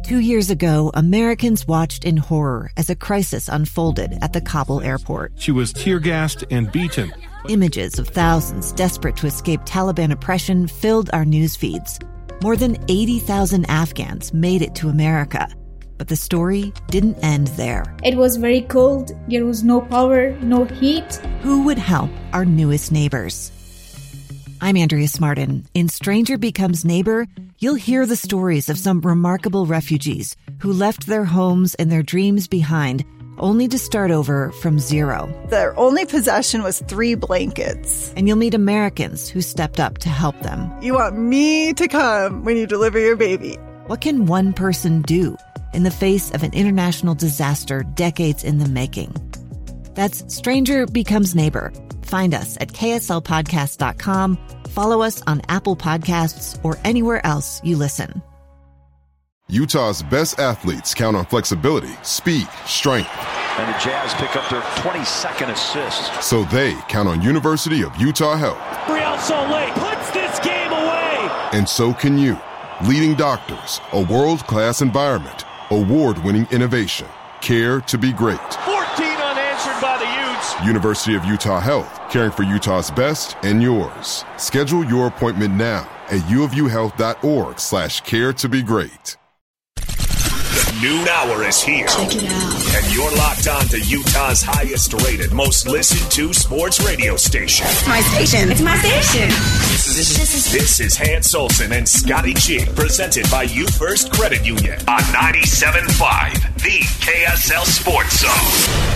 2 years ago, Americans watched in horror as a crisis unfolded at the Kabul airport. She was tear-gassed and beaten. Images of thousands desperate to escape Taliban oppression filled our news feeds. More than 80,000 Afghans made it to America. But the story didn't end there. It was very cold. There was no power, no heat. Who would help our newest neighbors? I'm Andrea Smartin. In Stranger Becomes Neighbor, you'll hear the stories of some remarkable refugees who left their homes and their dreams behind, only to start over from zero. Their only possession was 3 blankets. And you'll meet Americans who stepped up to help them. You want me to come when you deliver your baby. What can one person do in the face of an international disaster decades in the making? That's Stranger Becomes Neighbor. Find us at kslpodcast.com. Follow us on Apple Podcasts or anywhere else you listen. Utah's best athletes count on flexibility, speed, strength. And the Jazz pick up their 22nd assist. So they count on University of Utah Health. Real Salt Lake puts this game away. And so can you. Leading doctors, a world-class environment, award-winning innovation, care to be great. 14 unanswered by the Utes. University of Utah Health, caring for Utah's best and yours. Schedule your appointment now at uofuhealth.org/care to be great. Noon hour is here. Check it out. And you're locked on to Utah's highest rated, most listened to sports radio station. It's my station. It's my station. This is Hans Olsen and Scotty G, presented by You First Credit Union on 97.5, the KSL Sports Zone.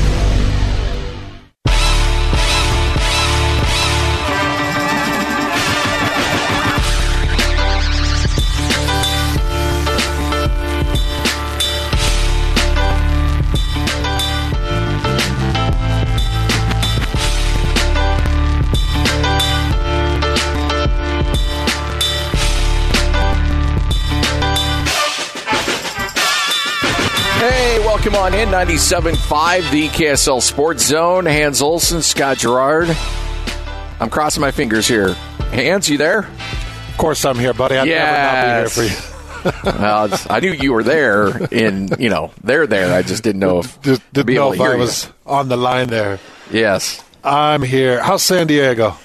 Welcome on in, 97.5, the KSL Sports Zone. Hans Olsen, Scott Gerard. I'm crossing my fingers here. Hans, you there? Of course I'm here, buddy. I'd never not be here for you. Well, I knew you were there they're there. I just didn't know if I was on the line there. Yes. I'm here. How's San Diego?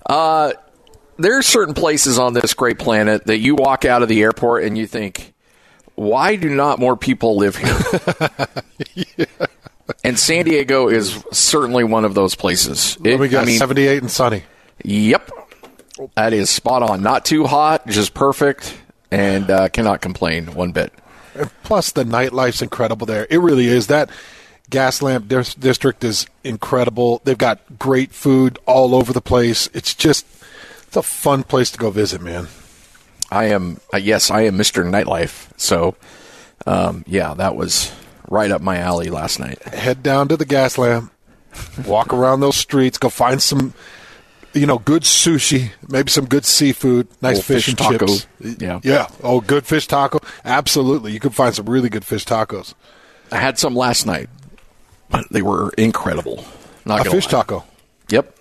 There are certain places on this great planet that you walk out of the airport and you think, why do not more people live here? Yeah. And San Diego is certainly one of those places. We got 78 and sunny. Yep. That is spot on. Not too hot, just perfect, and cannot complain one bit. And plus, the nightlife's incredible there. It really is. That Gaslamp district is incredible. They've got great food all over the place. It's a fun place to go visit, man. I am Mr. Nightlife. So, that was right up my alley last night. Head down to the Gaslamp, walk around those streets, go find some, good sushi, maybe some good seafood, nice fish and taco. chips. Yeah. Oh, good fish taco. Absolutely. You can find some really good fish tacos. I had some last night. They were incredible. Not a fish taco. Yep.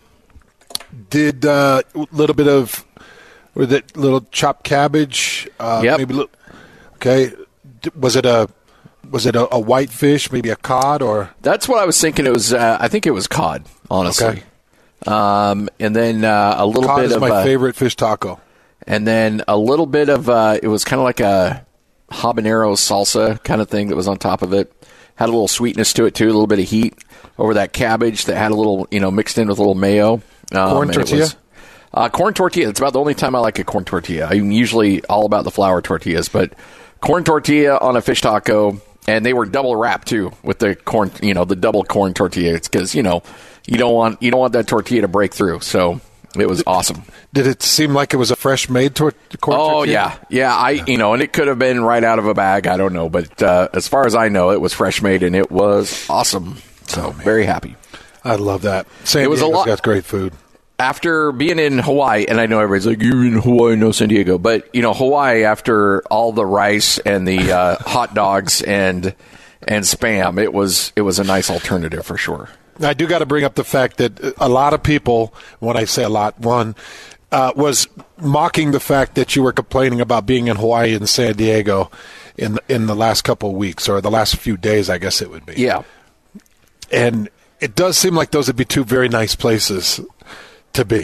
Did a little bit of... With it, little chopped cabbage. Yep. Maybe. Okay. Was it a white fish? Maybe a cod or? That's what I was thinking. It was. I think it was cod. Honestly. Okay. And then a little cod bit is of my favorite fish taco. And then a little bit of. It was kind of like a habanero salsa kind of thing that was on top of it. Had a little sweetness to it too. A little bit of heat over that cabbage that had a little, mixed in with a little mayo. Corn tortilla. Corn tortilla, it's about the only time I like a corn tortilla. I'm usually all about the flour tortillas, but corn tortilla on a fish taco, and they were double wrapped too with the corn, the double corn tortilla. It's because, you don't want that tortilla to break through. So it was awesome. Did it seem like it was a fresh made corn tortilla? Oh, yeah. Yeah, and it could have been right out of a bag. I don't know. But as far as I know, it was fresh made, and it was awesome. So very happy. I love that. San Diego's got great food. After being in Hawaii, and I know everybody's like, you're in Hawaii, no San Diego. But, Hawaii, after all the rice and the hot dogs and Spam, it was a nice alternative for sure. I do got to bring up the fact that a lot of people, when I say a lot, was mocking the fact that you were complaining about being in Hawaii and San Diego. in the last couple of weeks, or the last few days, I guess it would be. Yeah. And it does seem like those would be two very nice places to be.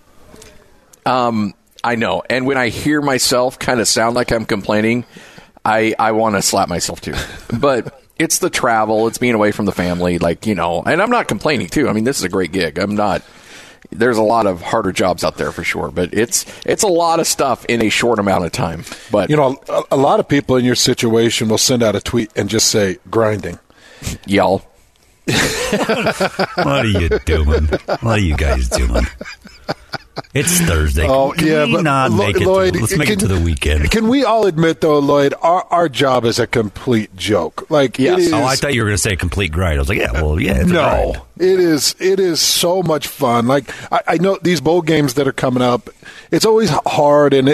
I know. And when I hear myself kind of sound like I'm complaining, I want to slap myself too. But it's the travel. It's being away from the family. Like, and I'm not complaining too. I mean, this is a great gig. I'm not. There's a lot of harder jobs out there for sure. But it's a lot of stuff in a short amount of time. But a lot of people in your situation will send out a tweet and just say, grinding. Y'all. What are you doing? What are you guys doing? It's Thursday. Can we not make it? Lloyd, let's make it to the weekend. Can we all admit, though, Lloyd, our job is a complete joke. Like, yes. It is, I thought you were going to say complete grind. I was like, it's a grind. It is so much fun. Like, I know these bowl games that are coming up, it's always hard, and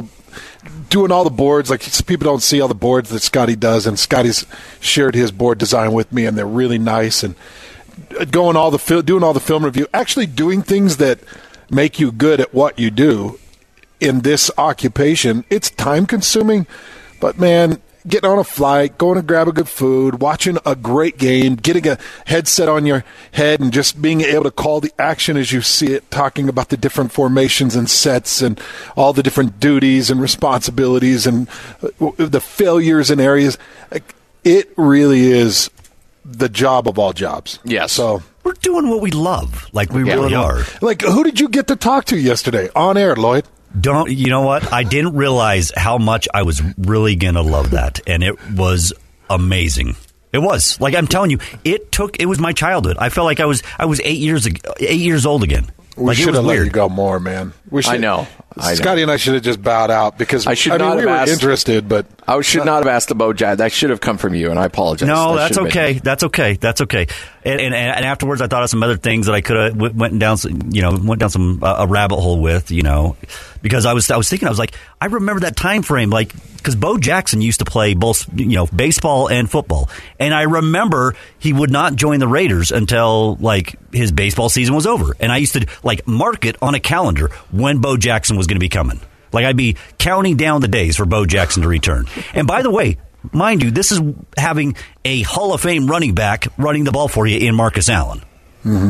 doing all the boards, like people don't see all the boards that Scotty does, and Scotty's shared his board design with me, and they're really nice. And doing all the film review, actually doing things that make you good at what you do in this occupation, it's time consuming, but man, getting on a flight, going to grab a good food, watching a great game, getting a headset on your head and just being able to call the action as you see it, talking about the different formations and sets and all the different duties and responsibilities and the failures and areas. It really is the job of all jobs. Yes. So we're doing what we love. Like, we really are. Like, who did you get to talk to yesterday on air, Lloyd? You know what? I didn't realize how much I was really going to love that. And it was amazing. It was. Like, I'm telling you, it was my childhood. I felt like I was 8 years old again. We should have let you go more, man. I know. Scotty and I should have just bowed out because we were interested, but I should not have asked the Bojack. That should have come from you, and I apologize. No, that's okay. That's okay. And afterwards, I thought of some other things that I could have went down some a rabbit hole with, because I was thinking, I was like, I remember that time frame, like, because Bo Jackson used to play both, baseball and football, and I remember he would not join the Raiders until like his baseball season was over, and I used to like mark it on a calendar when Bo Jackson was going to be coming. Like, I'd be counting down the days for Bo Jackson to return. And by the way, mind you, this is having a Hall of Fame running back running the ball for you in Marcus Allen. Mm-hmm.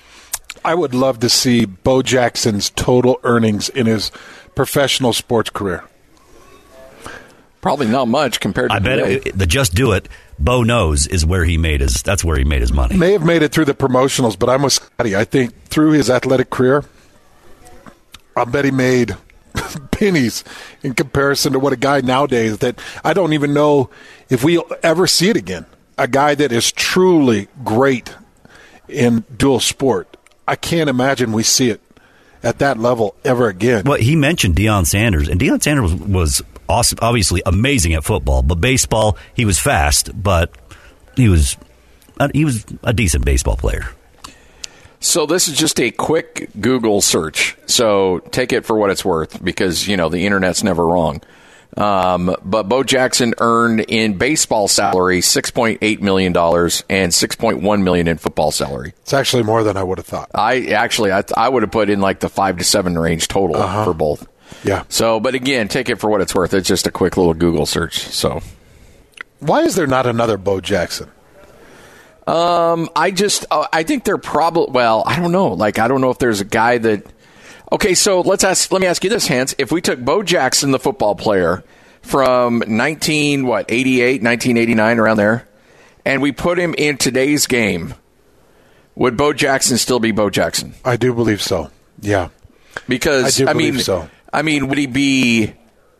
I would love to see Bo Jackson's total earnings in his professional sports career. Probably not much compared to I bet the Just Do It, Bo knows, is where he made that's where he made his money. May have made it through the promotionals, but I'm with Scotty. I think through his athletic career, I bet he made pennies in comparison to what a guy nowadays that I don't even know if we'll ever see it again. A guy that is truly great in dual sport. I can't imagine we see it at that level ever again. Well, he mentioned Deion Sanders, and Deion Sanders was awesome, obviously amazing at football, but baseball, he was fast, but he was a decent baseball player. So this is just a quick Google search. So take it for what it's worth, because, the internet's never wrong. But Bo Jackson earned in baseball salary $6.8 million and $6.1 million in football salary. It's actually more than I would have thought. I would have put in like the 5 to 7 range total for both. Yeah. So, but again, take it for what it's worth. It's just a quick little Google search. So, why is there not another Bo Jackson? I think they're probably, well, I don't know. Like, I don't know if there's a guy that, okay, so let me ask you this, Hans. If we took Bo Jackson, the football player, from 1989, around there, and we put him in today's game, would Bo Jackson still be Bo Jackson? I do believe so. Yeah. Because, I believe so. I mean, would he be,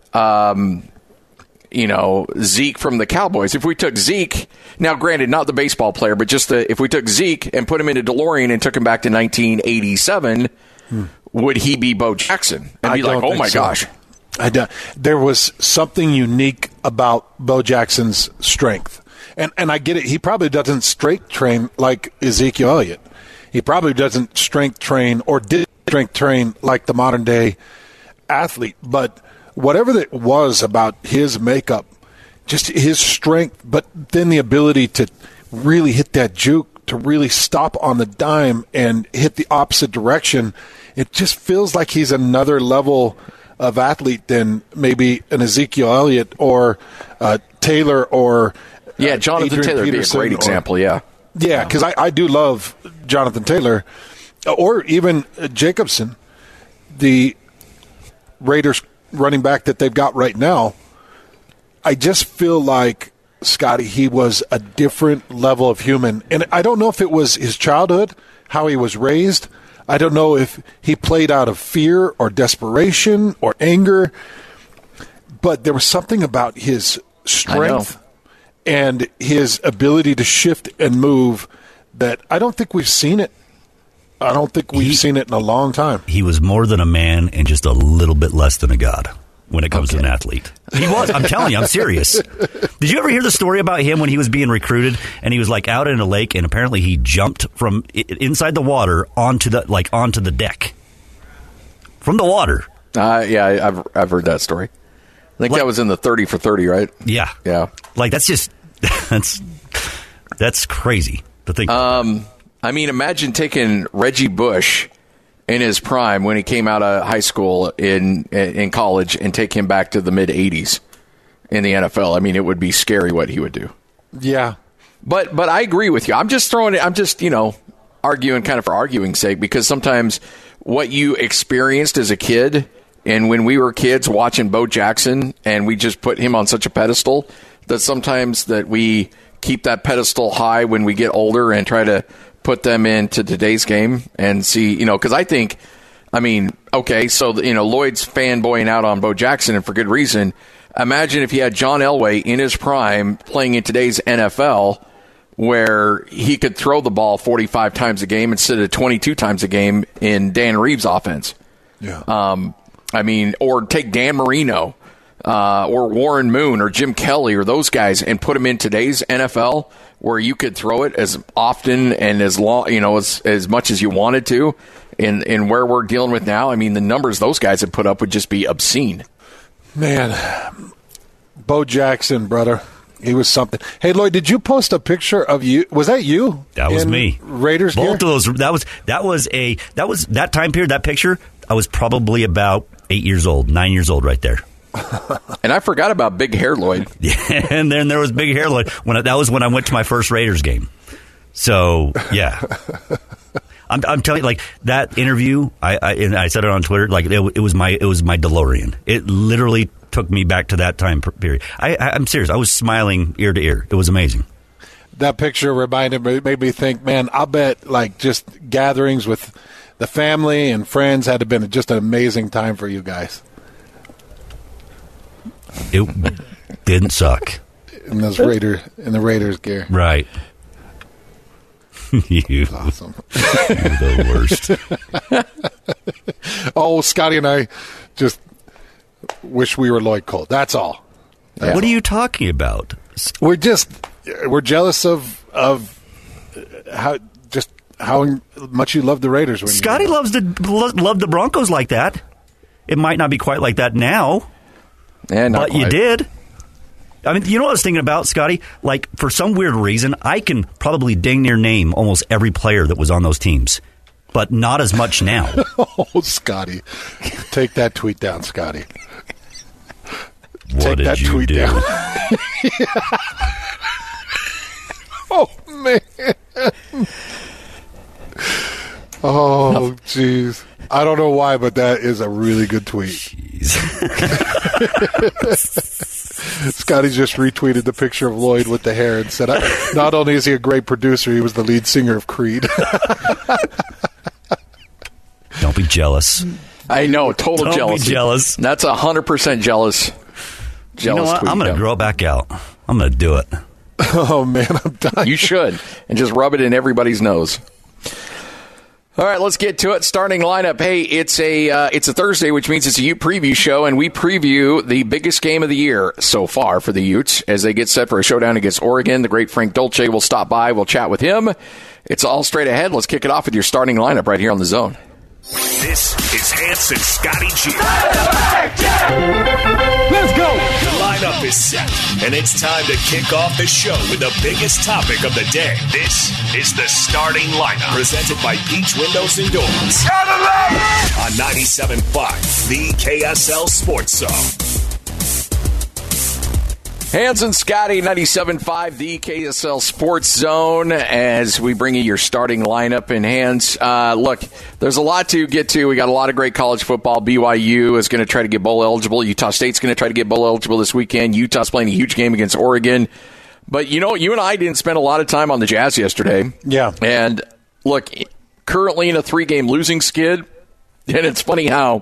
Zeke from the Cowboys? If we took Zeke, now granted, not the baseball player, but just if we took Zeke and put him in a DeLorean and took him back to 1987, would he be Bo Jackson? And be like, oh my gosh. There was something unique about Bo Jackson's strength. And I get it. He probably doesn't strength train like Ezekiel Elliott. He probably doesn't strength train or did strength train like the modern day athlete. But whatever it was about his makeup, just his strength, but then the ability to really hit that juke, to really stop on the dime and hit the opposite direction, it just feels like he's another level of athlete than maybe an Ezekiel Elliott or Taylor or Jonathan Adrian Taylor would be a Peterson great example. Yeah, because I do love Jonathan Taylor, or even Jacobson, the Raiders running back that they've got right now. I just feel like, Scotty, he was a different level of human. And I don't know if it was his childhood, how he was raised. I don't know if he played out of fear or desperation or anger. But there was something about his strength and his ability to shift and move that I don't think we've seen it. I don't think we've seen it in a long time. He was more than a man and just a little bit less than a god when it comes to an athlete. He was. I'm telling you, I'm serious. Did you ever hear the story about him when he was being recruited and he was like out in a lake and apparently he jumped from inside the water onto the deck from the water? Yeah, I've heard that story. I think that was in the 30 for 30, right? Yeah. Yeah. Like that's crazy to think. I mean, imagine taking Reggie Bush in his prime when he came out of high school in college and take him back to the mid 80s in the NFL. I mean, it would be scary what he would do. Yeah. But I agree with you. I'm just arguing kind of for arguing's sake, because sometimes what you experienced as a kid and when we were kids watching Bo Jackson, and we just put him on such a pedestal that sometimes that we keep that pedestal high when we get older and try to put them into today's game and see, because I think, so, Lloyd's fanboying out on Bo Jackson, and for good reason. Imagine if he had John Elway in his prime playing in today's NFL, where he could throw the ball 45 times a game instead of 22 times a game in Dan Reeves' offense. Yeah. Or take Dan Marino or Warren Moon or Jim Kelly or those guys and put them in today's NFL, where you could throw it as often and as long, as much as you wanted to, in where we're dealing with now. I mean, the numbers those guys have put up would just be obscene. Man, Bo Jackson, brother, he was something. Hey, Lloyd, did you post a picture of you? Was that you? That was me. Raiders Both gear? of those. That was that time period. That picture. I was probably about 9 years old, right there. And I forgot about Big Hair Lloyd. Yeah, and then there was Big Hair Lloyd. That was when I went to my first Raiders game. So yeah, I'm telling you, like that interview. I said it on Twitter. Like it was my DeLorean. It literally took me back to that time period. I'm serious. I was smiling ear to ear. It was amazing. That picture made me think, man, I bet like just gatherings with the family and friends had to have been just an amazing time for you guys. It didn't suck. In the Raiders gear. Right. You. Awesome. You're the worst. Oh, Scotty and I just wish we were Lloyd Cole. That's all. What are you talking about? We're jealous of how much you love the Raiders. When Scotty loved the Broncos like that. It might not be quite like that now. But you did. I mean, you know what I was thinking about, Scotty? Like, for some weird reason, I can probably dang near name almost every player that was on those teams, but not as much now. Oh, Scotty. Take that tweet down, Scotty. What did you do? Down. Oh, man. Oh, jeez. I don't know why, but that is a really good tweet. Jeez. Scotty just retweeted the picture of Lloyd with the hair and said, not only is he a great producer, he was the lead singer of Creed. Don't be jealous. I know, total Don't jealousy. Be jealous. That's 100% jealous. You know what? I'm going to grow it back out. I'm going to do it. Oh, man, I'm dying. You should. And just rub it in everybody's nose. All right, let's get to it. Starting lineup. Hey, it's a Thursday, which means it's a Ute preview show, and we preview the biggest game of the year so far for the Utes as they get set for a showdown against Oregon. The great Frank Dolce will stop by. We'll chat with him. It's all straight ahead. Let's kick it off with your starting lineup right here on The Zone. This is Hans and Scotty G. Let's go. The lineup is set, and it's time to kick off the show with the biggest topic of the day. This is the starting lineup, presented by Beach Windows and Doors. On 97.5, the KSL Sports Zone. Hans and Scotty, 97.5, the KSL Sports Zone, as we bring you your starting lineup in Hands. Look, there's a lot to get to. We got a lot of great college football. BYU is going to try to get bowl eligible. Utah State's going to try to get bowl eligible this weekend. Utah's playing a huge game against Oregon. But, you and I didn't spend a lot of time on the Jazz yesterday. Yeah. And, look, currently in a 3-game losing skid. And it's funny how,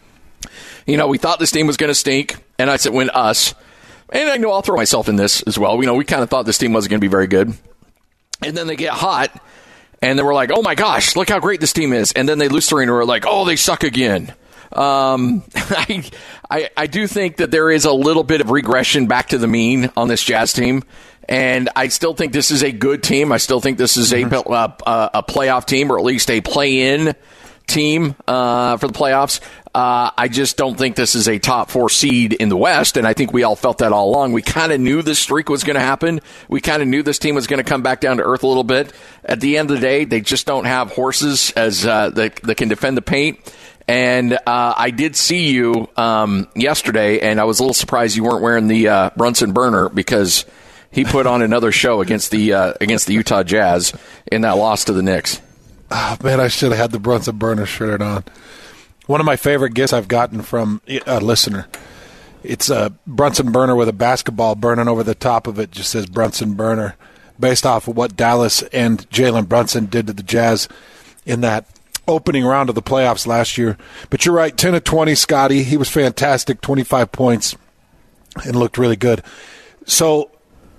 we thought this team was going to stink. And I said, when us. And I know I'll throw myself in this as well. We kind of thought this team wasn't going to be very good. And then they get hot. And then we're like, oh, my gosh, look how great this team is. And then they lose 3 and we're like, oh, they suck again. I do think that there is a little bit of regression back to the mean on this Jazz team. And I still think this is a good team. I still think this is a playoff team, or at least a play-in team for the playoffs. I just don't think this is a top 4 seed in the West, and I think we all felt that all along. We kind of knew this streak was going to happen. We kind of knew this team was going to come back down to earth a little bit. At the end of the day, they just don't have horses as that can defend the paint. And I did see you yesterday, and I was a little surprised you weren't wearing the Brunson burner, because he put on another show against the Utah Jazz in that loss to the Knicks. Oh, man, I should have had the Brunson burner shirt on. One of my favorite gifts I've gotten from a listener. It's a Brunson burner with a basketball burning over the top of it. Just says Brunson burner, based off of what Dallas and Jalen Brunson did to the Jazz in that opening round of the playoffs last year. But you're right, 10 of 20, Scotty. He was fantastic, 25 points, and looked really good. So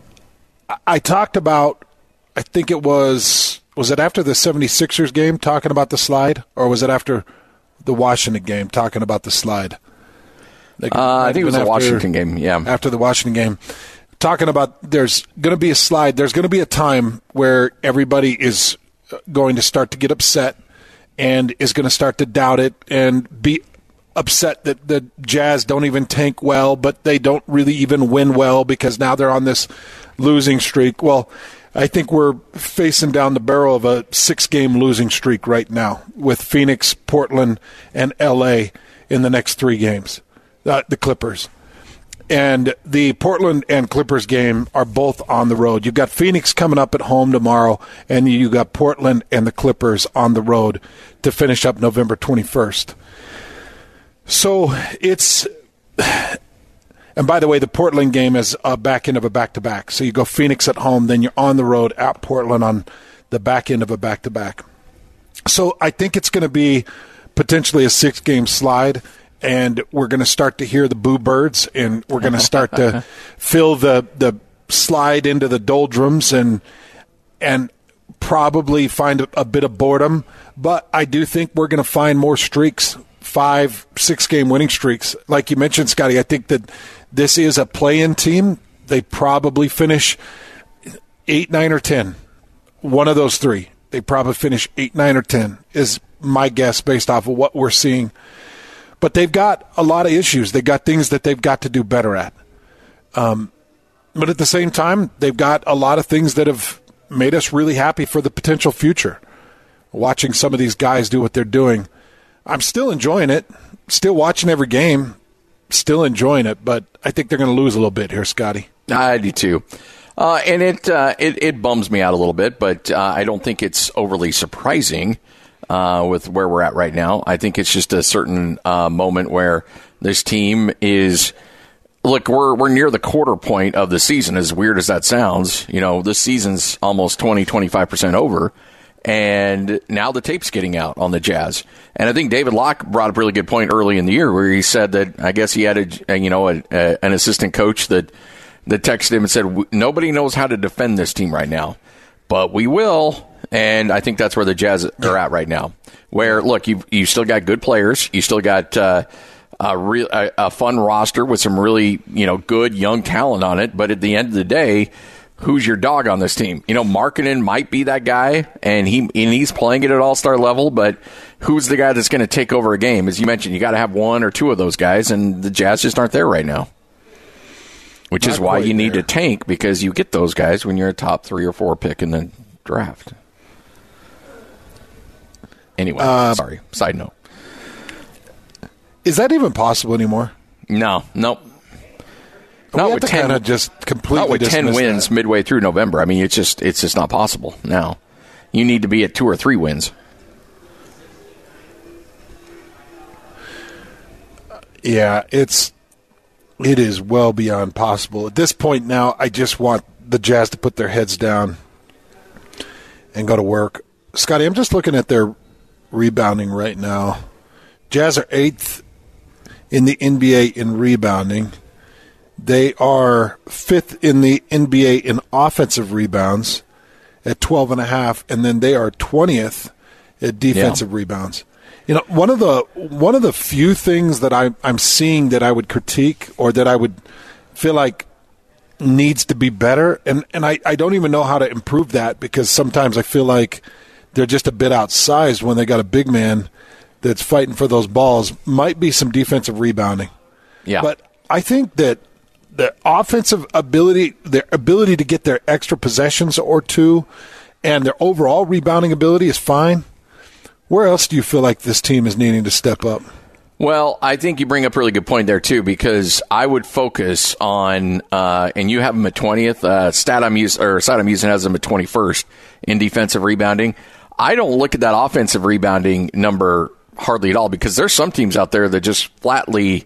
I talked about, I think it was it after the 76ers game talking about the slide, or was it after the Washington game talking about the slide? I think it was the Washington game, yeah. After the Washington game, talking about there's going to be a slide. There's going to be a time where everybody is going to start to get upset and is going to start to doubt it and be upset that the Jazz don't even tank well, but they don't really even win well because now they're on this losing streak. Well, I think we're facing down the barrel of a 6-game losing streak right now with Phoenix, Portland, and L.A. in the next 3 games, the Clippers. And the Portland and Clippers game are both on the road. You've got Phoenix coming up at home tomorrow, and you got Portland and the Clippers on the road to finish up November 21st. So it's... And by the way, the Portland game is a back end of a back-to-back. So you go Phoenix at home, then you're on the road at Portland on the back end of a back-to-back. So I think it's going to be potentially a 6-game slide, and we're going to start to hear the boo birds, and we're going to start to fill the slide into the doldrums and probably find a bit of boredom. But I do think we're going to find more streaks, 5-6-game winning streaks. Like you mentioned, Scotty, I think that this is a play-in team. They probably finish 8, 9, or 10. One of those 3. They probably finish 8, 9, or 10 is my guess based off of what we're seeing. But they've got a lot of issues. They've got things that they've got to do better at. But at the same time, they've got a lot of things that have made us really happy for the potential future. Watching some of these guys do what they're doing, I'm still enjoying it, still watching every game, still enjoying it, but I think they're going to lose a little bit here, Scotty. I do too. And it bums me out a little bit, but I don't think it's overly surprising with where we're at right now. I think it's just a certain moment where this team is... Look, we're near the quarter point of the season, as weird as that sounds. This season's almost 20-25% over. And now the tape's getting out on the Jazz. And I think David Locke brought up a really good point early in the year where he said that I guess he had an assistant coach that texted him and said, nobody knows how to defend this team right now, but we will. And I think that's where the Jazz are at right now, where, look, you still got good players. You still got a fun roster with some really good young talent on it. But at the end of the day, who's your dog on this team? Markkanen might be that guy, and he's playing it at all-star level, but who's the guy that's going to take over a game? As you mentioned, you got to have 1 or 2 of those guys, and the Jazz just aren't there right now, which is why you need to tank, because you get those guys when you're a top 3 or 4 pick in the draft. Anyway, sorry. Side note. Is that even possible anymore? No. Nope. Not with 10, just completely not with 10 wins that. midway through November. I mean, it's just not possible now. You need to be at 2 or 3 wins. Yeah, it is well beyond possible. At this point now, I just want the Jazz to put their heads down and go to work. Scotty, I'm just looking at their rebounding right now. Jazz are 8th in the NBA in rebounding. They are 5th in the NBA in offensive rebounds at 12.5, and then they are 20th at defensive rebounds. You know, one of the few things that I'm seeing that I would critique or that I would feel like needs to be better, and I don't even know how to improve that, because sometimes I feel like they're just a bit outsized when they got a big man that's fighting for those balls, might be some defensive rebounding. Yeah. But I think that the offensive ability, their ability to get their extra possessions or two, and their overall rebounding ability is fine. Where else do you feel like this team is needing to step up? Well, I think you bring up a really good point there, too, because I would focus on, and you have them at 20th, stat I'm using has them at 21st in defensive rebounding. I don't look at that offensive rebounding number hardly at all, because there's some teams out there that just flatly,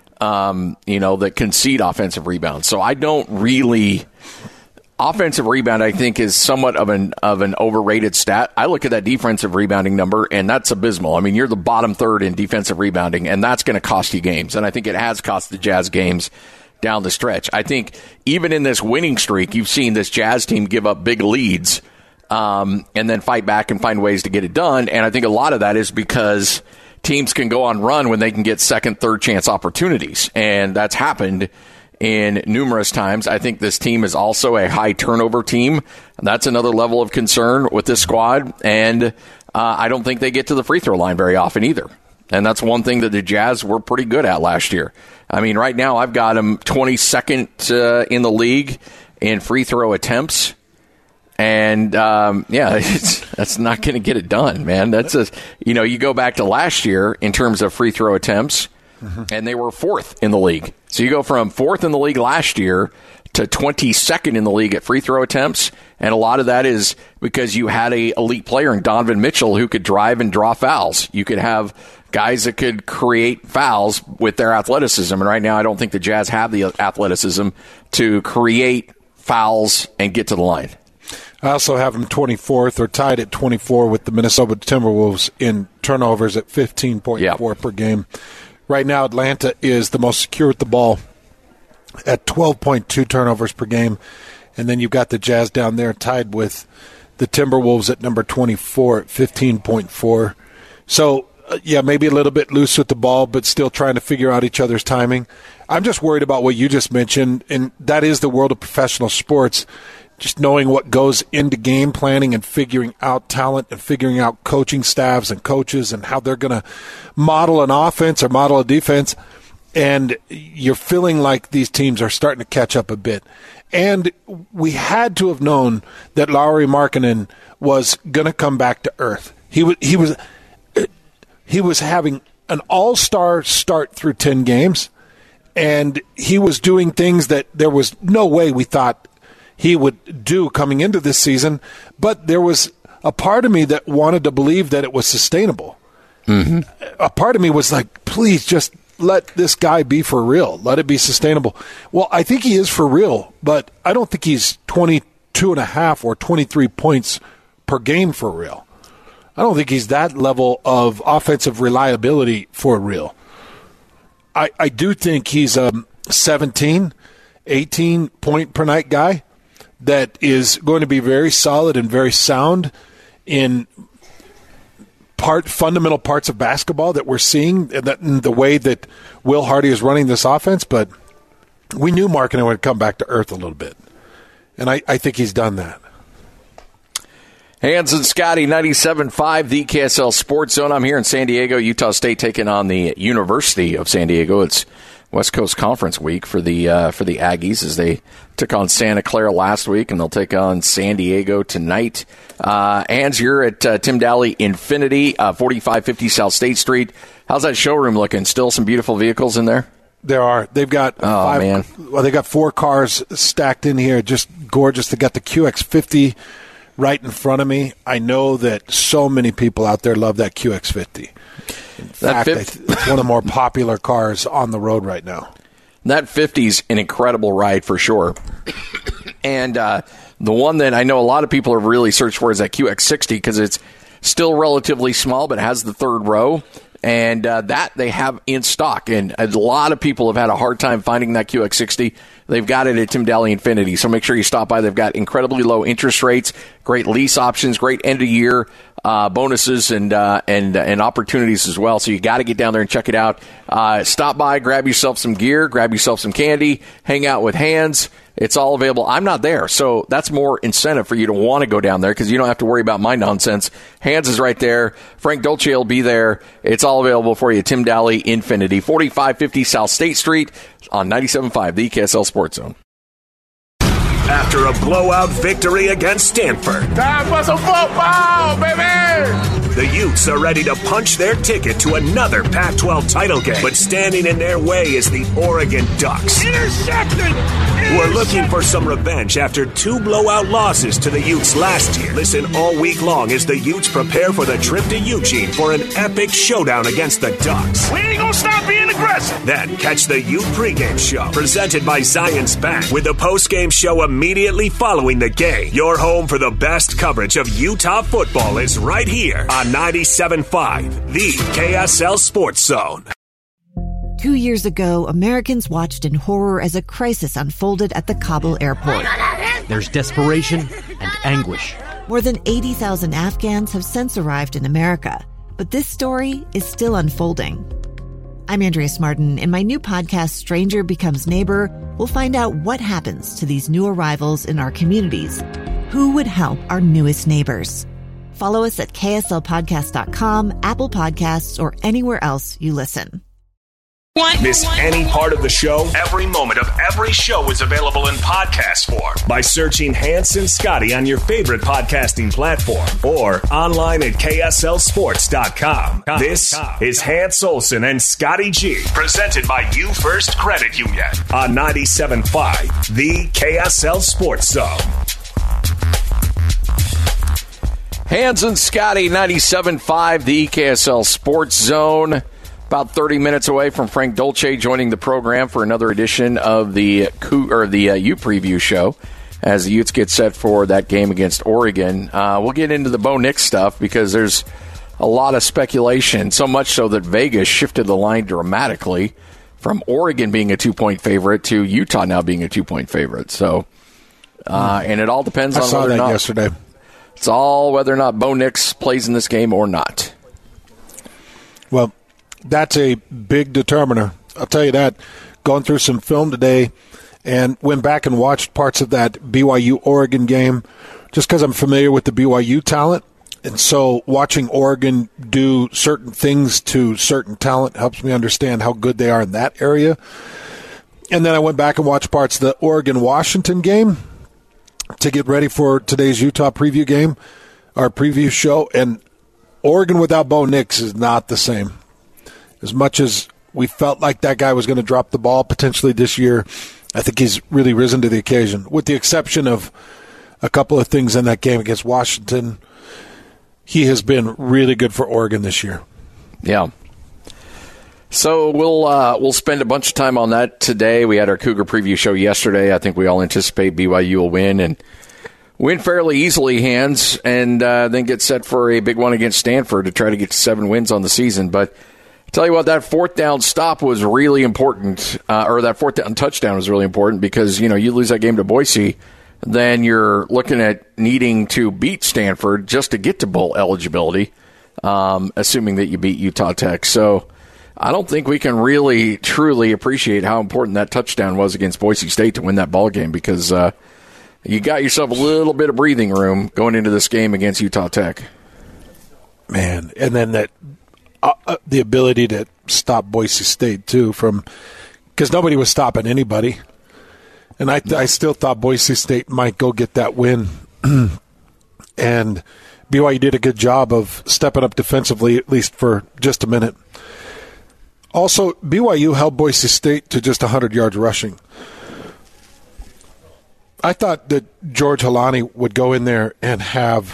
that concede offensive rebounds. So I don't really... Offensive rebound, I think, is somewhat of an overrated stat. I look at that defensive rebounding number, and that's abysmal. I mean, you're the bottom third in defensive rebounding, and that's going to cost you games. And I think it has cost the Jazz games down the stretch. I think even in this winning streak, you've seen this Jazz team give up big leads and then fight back and find ways to get it done. And I think a lot of that is because teams can go on run when they can get second, third chance opportunities. And that's happened in numerous times. I think this team is also a high turnover team. That's another level of concern with this squad. And I don't think they get to the free throw line very often either. And that's one thing that the Jazz were pretty good at last year. I mean, right now I've got them 22nd in the league in free throw attempts. And, that's not going to get it done, man. That's you go back to last year in terms of free throw attempts, and they were 4th in the league. So you go from 4th in the league last year to 22nd in the league at free throw attempts, and a lot of that is because you had a elite player in Donovan Mitchell who could drive and draw fouls. You could have guys that could create fouls with their athleticism, and right now I don't think the Jazz have the athleticism to create fouls and get to the line. I also have them 24th or tied at 24 with the Minnesota Timberwolves in turnovers at 15.4 per game. Right now, Atlanta is the most secure with the ball at 12.2 turnovers per game. And then you've got the Jazz down there tied with the Timberwolves at number 24 at 15.4. So, maybe a little bit loose with the ball, but still trying to figure out each other's timing. I'm just worried about what you just mentioned, and that is the world of professional sports. Just knowing what goes into game planning and figuring out talent and figuring out coaching staffs and coaches and how they're going to model an offense or model a defense. And you're feeling like these teams are starting to catch up a bit. And we had to have known that Lauri Markkanen was going to come back to earth. He was having an all-star start through 10 games, and he was doing things that there was no way we thought he would do coming into this season, but there was a part of me that wanted to believe that it was sustainable. Mm-hmm. A part of me was like, please just let this guy be for real. Let it be sustainable. Well, I think he is for real, but I don't think he's 22.5 or 23 points per game for real. I don't think he's that level of offensive reliability for real. I do think he's a 17, 18 point per night guy that is going to be very solid and very sound in fundamental parts of basketball that we're seeing, and that in the way that Will Hardy is running this offense. But we knew Markkanen would come back to earth a little bit, and I think he's done that. Hans and Scotty, 97.5, the KSL Sports Zone. I'm here in San Diego. Utah State taking on the University of San Diego. It's West Coast Conference week for the Aggies, as they took on Santa Clara last week, and they'll take on San Diego tonight. Hans, you're at Tim Daly Infinity, 4550 South State Street. How's that showroom looking? Still some beautiful vehicles in there? There are. They've got they got 4 cars stacked in here, just gorgeous. They got the QX50 right in front of me. I know that so many people out there love that QX50. In fact, it's one of the more popular cars on the road right now. That 50's an incredible ride for sure. And the one that I know a lot of people have really searched for is that QX60 because it's still relatively small but has the third row. And that they have in stock. And a lot of people have had a hard time finding that QX60. They've got it at Tim Daly Infinity. So make sure you stop by. They've got incredibly low interest rates, great lease options, great end-of-year bonuses and opportunities as well. So you got to get down there and check it out. Stop by, grab yourself some gear, grab yourself some candy, hang out with Hans. It's all available. I'm not there, so that's more incentive for you to want to go down there because you don't have to worry about my nonsense. Hans is right there. Frank Dolce will be there. It's all available for you. Tim Daly Infinity, 4550 South State Street on 97.5, the KSL Sports Zone. After a blowout victory against Stanford, time for some football, baby! The Utes are ready to punch their ticket to another Pac-12 title game. But standing in their way is the Oregon Ducks. Intercepted! We're looking for some revenge after 2 blowout losses to the Utes last year. Listen all week long as the Utes prepare for the trip to Eugene for an epic showdown against the Ducks. We ain't gonna stop being aggressive. Then catch the Ute pregame show presented by Zions Bank with the postgame show immediately following the game. Your home for the best coverage of Utah football is right here on 97.5, the KSL Sports Zone. 2 years ago, Americans watched in horror as a crisis unfolded at the Kabul airport. There's desperation and anguish. More than 80,000 Afghans have since arrived in America, but this story is still unfolding. I'm Andrea Smartin. In my new podcast, Stranger Becomes Neighbor, we'll find out what happens to these new arrivals in our communities. Who would help our newest neighbors? Follow us at kslpodcast.com, Apple Podcasts, or anywhere else you listen. Miss any part of the show? Every moment of every show is available in podcast form by searching Hanson Scotty on your favorite podcasting platform or online at kslsports.com. This is Hans Olsen and Scotty G, presented by You First Credit Union on 97.5, the KSL Sports Zone. Hans and Scotty, 97.5, the KSL Sports Zone. About 30 minutes away from Frank Dolce joining the program for another edition of the U Preview show as the Utes get set for that game against Oregon. We'll get into the Bo Nix stuff because there's a lot of speculation, so much so that Vegas shifted the line dramatically from Oregon being a 2-point favorite to Utah now being a 2-point favorite. So, and it all depends on whether or not. Yesterday. It's all whether or not Bo Nix plays in this game or not. Well, that's a big determiner. I'll tell you that. Going through some film today and went back and watched parts of that BYU-Oregon game just because I'm familiar with the BYU talent. And so watching Oregon do certain things to certain talent helps me understand how good they are in that area. And then I went back and watched parts of the Oregon-Washington game to get ready for today's Utah preview game, our preview show. And Oregon without Bo Nix is not the same. As much as we felt like that guy was going to drop the ball potentially this year, I think he's really risen to the occasion, with the exception of a couple of things in that game against Washington. He has been really good for Oregon this year. Yeah. So we'll spend a bunch of time on that today. We had our Cougar preview show yesterday. I think we all anticipate BYU will win and win fairly easily, Hans, and then get set for a big one against Stanford to try to get to 7 wins on the season. But tell you what, that 4th down stop was really important, or that 4th down touchdown was really important because, you lose that game to Boise, then you're looking at needing to beat Stanford just to get to bowl eligibility, assuming that you beat Utah Tech. So I don't think we can really, truly appreciate how important that touchdown was against Boise State to win that ball game because you got yourself a little bit of breathing room going into this game against Utah Tech. Man, and then that the ability to stop Boise State, too, because nobody was stopping anybody. And I still thought Boise State might go get that win. And BYU did a good job of stepping up defensively, at least for just a minute. Also, BYU held Boise State to just 100 yards rushing. I thought that George Halani would go in there and have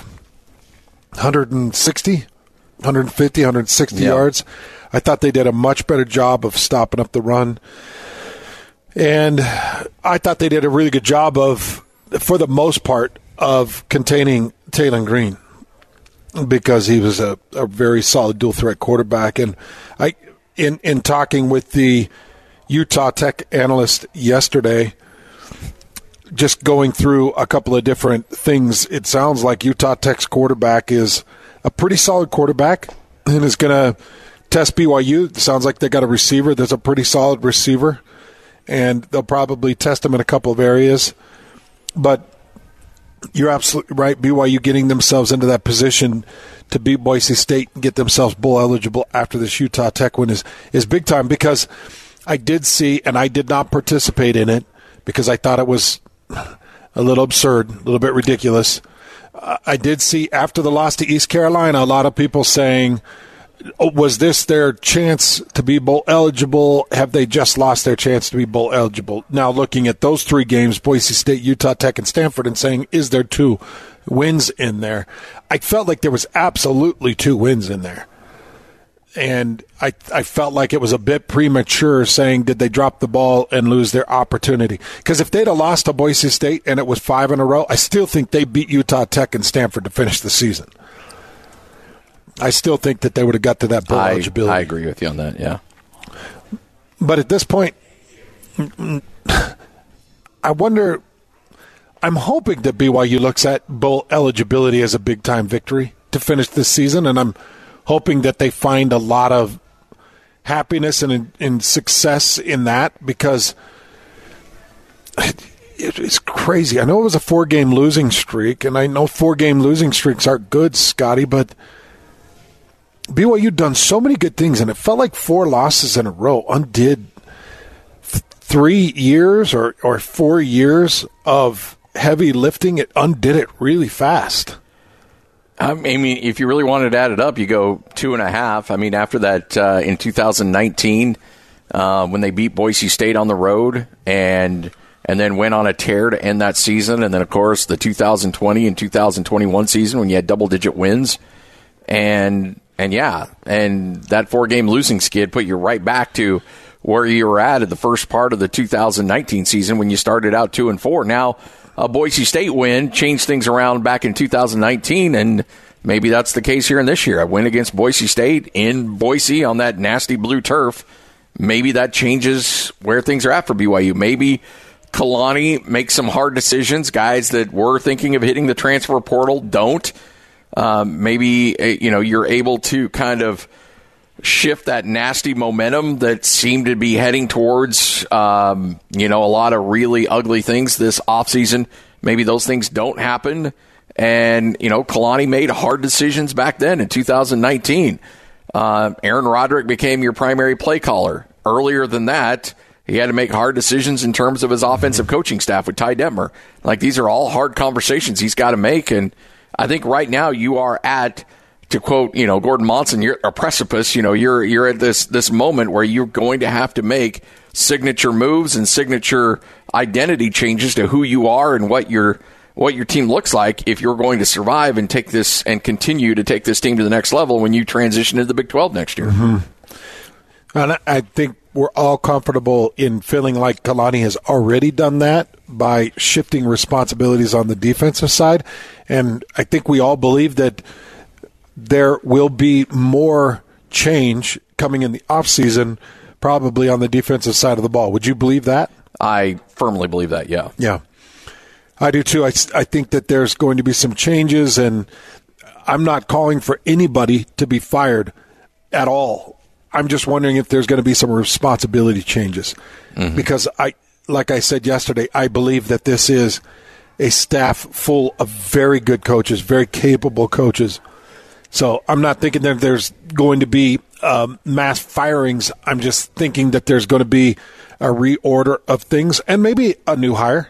160, 150, 160 yards. I thought they did a much better job of stopping up the run. And I thought they did a really good job of, for the most part, of containing Taylon Green because he was a very solid dual-threat quarterback. And in talking with the Utah Tech analyst yesterday, just going through a couple of different things, it sounds like Utah Tech's quarterback is a pretty solid quarterback and is going to test BYU. It sounds like they got a receiver. There's a pretty solid receiver, and they'll probably test him in a couple of areas. But you're absolutely right. BYU getting themselves into that position to beat Boise State and get themselves bowl eligible after this Utah Tech win is big time, because I did see, and I did not participate in it because I thought it was a little absurd, a little bit ridiculous. I did see after the loss to East Carolina, a lot of people saying, was this their chance to be bowl eligible? Have they just lost their chance to be bowl eligible? Now looking at those three games, Boise State, Utah Tech, and Stanford, and saying, is there 2 wins in there? I felt like there was absolutely 2 wins in there. And I felt like it was a bit premature saying, did they drop the ball and lose their opportunity? Because if they'd have lost to Boise State and it was 5 in a row, I still think they beat Utah Tech and Stanford to finish the season. I still think that they would have got to that bowl eligibility. I agree with you on that, yeah. But at this point, I wonder, I'm hoping that BYU looks at bowl eligibility as a big-time victory to finish this season, and I'm hoping that they find a lot of happiness and success in that, because it's crazy. I know it was a 4-game losing streak, and I know 4-game losing streaks aren't good, Scotty, but BYU done so many good things, and it felt like 4 losses in a row undid 3 years or 4 years of heavy lifting. It undid it really fast. I mean, if you really wanted to add it up, you go 2.5. I mean, after that in 2019, when they beat Boise State on the road and then went on a tear to end that season, and then, of course, the 2020 and 2021 season when you had double-digit wins. And that 4-game losing skid put you right back to where you were at the first part of the 2019 season when you started out 2-4. Now, a Boise State win changed things around back in 2019, and maybe that's the case here in this year. A win against Boise State in Boise on that nasty blue turf, maybe that changes where things are at for BYU. Maybe Kalani makes some hard decisions. Guys that were thinking of hitting the transfer portal don't. Maybe you're able to kind of shift that nasty momentum that seemed to be heading towards a lot of really ugly things this offseason. Maybe those things don't happen. And Kalani made hard decisions back then in 2019. Aaron Roderick became your primary play caller. Earlier than that, he had to make hard decisions in terms of his offensive coaching staff with Ty Detmer. Like, these are all hard conversations he's got to make, and I think right now you are at, to quote, Gordon Monson, you're a precipice. You're at this moment where you're going to have to make signature moves and signature identity changes to who you are and what your team looks like if you're going to survive and take this and continue to take this team to the next level when you transition to the Big 12 next year. Mm-hmm. And I think we're all comfortable in feeling like Kalani has already done that by shifting responsibilities on the defensive side. And I think we all believe that there will be more change coming in the offseason, probably on the defensive side of the ball. Would you believe that? I firmly believe that, yeah. Yeah, I do too. I think that there's going to be some changes, and I'm not calling for anybody to be fired at all. I'm just wondering if there's going to be some responsibility changes. Mm-hmm. Because like I said yesterday, I believe that this is a staff full of very good coaches, very capable coaches. So I'm not thinking that there's going to be mass firings. I'm just thinking that there's going to be a reorder of things and maybe a new hire.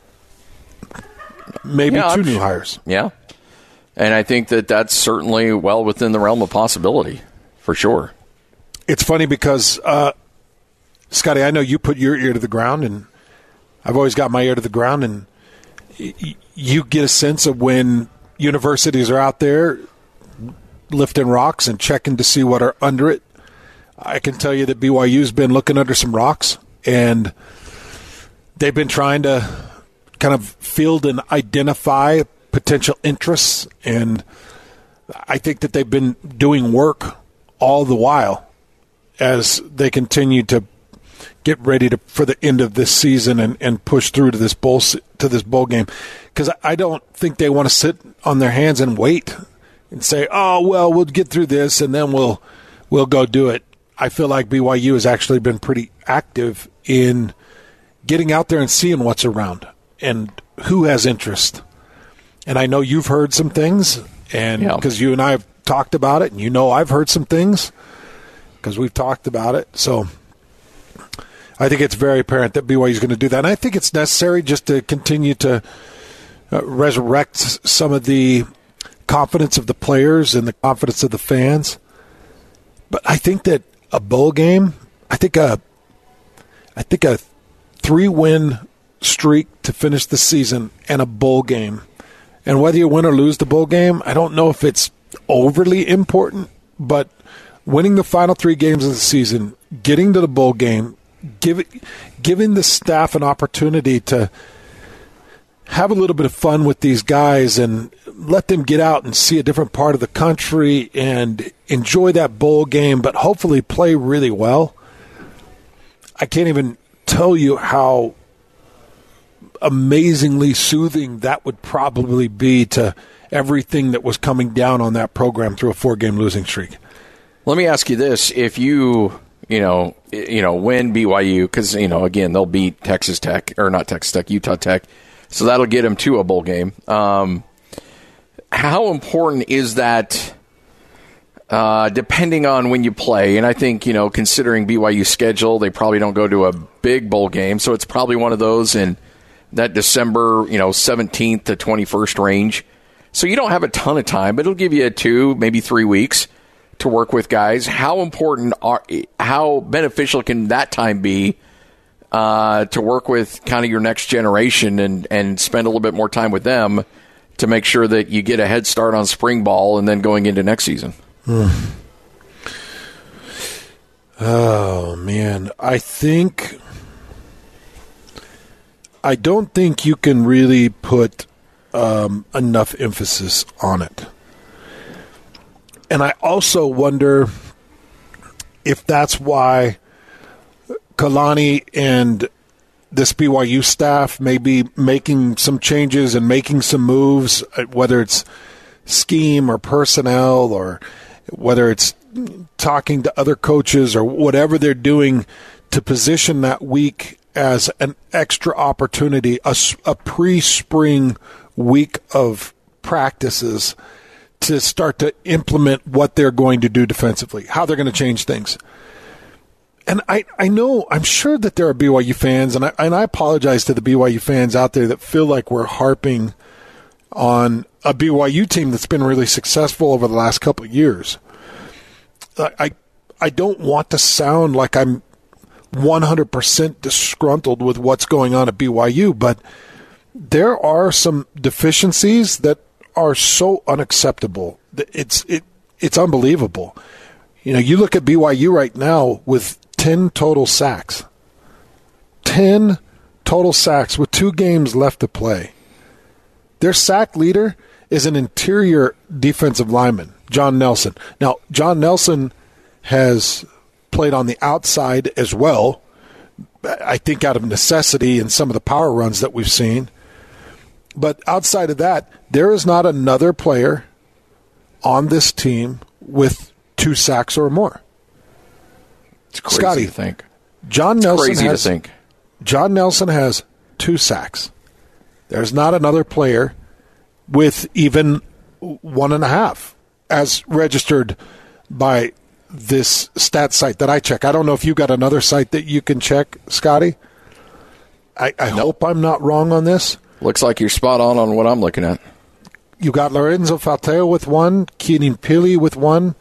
Maybe 2 new hires. Yeah. And I think that that's certainly well within the realm of possibility, for sure. it's funny because, Scotty, I know you put your ear to the ground, and I've always got my ear to the ground, and you get a sense of when universities are out there lifting rocks and checking to see what are under it. I can tell you that BYU's been looking under some rocks, and they've been trying to kind of field and identify potential interests, and I think that they've been doing work all the while as they continue to get ready for the end of this season and push through to this bowl game. Because I don't think they want to sit on their hands and wait and say, oh, well, we'll get through this and then we'll go do it. I feel like BYU has actually been pretty active in getting out there and seeing what's around and who has interest. And I know you've heard some things, and because you and I have talked about it, and you know I've heard some things because we've talked about it. So I think it's very apparent that BYU is going to do that. And I think it's necessary just to continue to resurrect some of the confidence of the players and the confidence of the fans. But I think that a bowl game, I think a 3-win streak to finish the season and a bowl game, and whether you win or lose the bowl game, I don't know if it's overly important, but winning the final 3 games of the season, getting to the bowl game, giving the staff an opportunity to have a little bit of fun with these guys and let them get out and see a different part of the country and enjoy that bowl game, but hopefully play really well. I can't even tell you how amazingly soothing that would probably be to everything that was coming down on that program through a 4-game losing streak. Let me ask you this. If you win BYU, because, again, they'll beat Utah Tech, so that'll get them to a bowl game. How important is that depending on when you play? And I think, considering BYU's schedule, they probably don't go to a big bowl game, so it's probably one of those in that December, 17th to 21st range. So you don't have a ton of time, but it'll give you 2, maybe 3 weeks to work with guys. How beneficial can that time be to work with kind of your next generation and spend a little bit more time with them to make sure that you get a head start on spring ball and then going into next season? Oh, man. I don't think you can really put enough emphasis on it. And I also wonder if that's why Kalani and this BYU staff may be making some changes and making some moves, whether it's scheme or personnel or whether it's talking to other coaches or whatever they're doing to position that week as an extra opportunity, a pre-spring week of practices to start to implement what they're going to do defensively, how they're going to change things. And I know, I'm sure that there are BYU fans, and I apologize to the BYU fans out there that feel like we're harping on a BYU team that's been really successful over the last couple of years. I don't want to sound like I'm 100% disgruntled with what's going on at BYU, but there are some deficiencies that are so unacceptable. It's unbelievable. You look at BYU right now with 10 total sacks. 10 total sacks with 2 games left to play. Their sack leader is an interior defensive lineman, John Nelson. Now, John Nelson has played on the outside as well, I think out of necessity in some of the power runs that we've seen. But outside of that, there is not another player on this team with 2 sacks or more. It's crazy Scotty, to think. John Nelson has 2 sacks. There's not another player with even 1.5 as registered by this stat site that I check. I don't know if you got another site that you can check, Scotty. I hope I'm not wrong on this. Looks like you're spot on what I'm looking at. You got Lorenzo Falteo with 1, Keenan Pili with 1,